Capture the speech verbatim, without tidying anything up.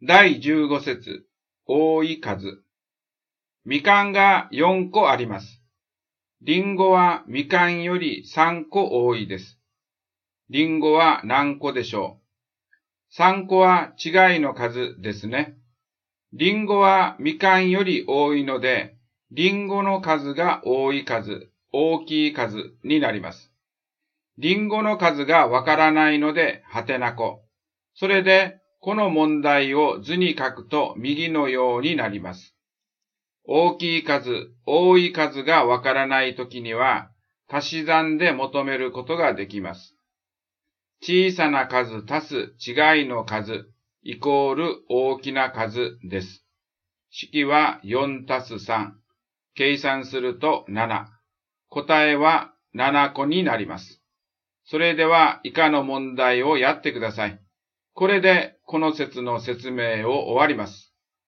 だいじゅうご節、多い数。みかんがよんこあります。りんごはみかんよりさんこ多いです。りんごは何個でしょう？ さん 個は違いの数ですね。りんごはみかんより多いので、りんごの数が多い数、大きい数になります。りんごの数がわからないので、はてなこ。それで、この問題を図に書くと右のようになります。大きい数、多い数がわからないときには、足し算で求めることができます。小さな数足す違いの数、イコール大きな数です。式はよんたすさん。計算するとなな。答えはななこになります。それでは以下の問題をやってください。これでこの説の説明を終わります。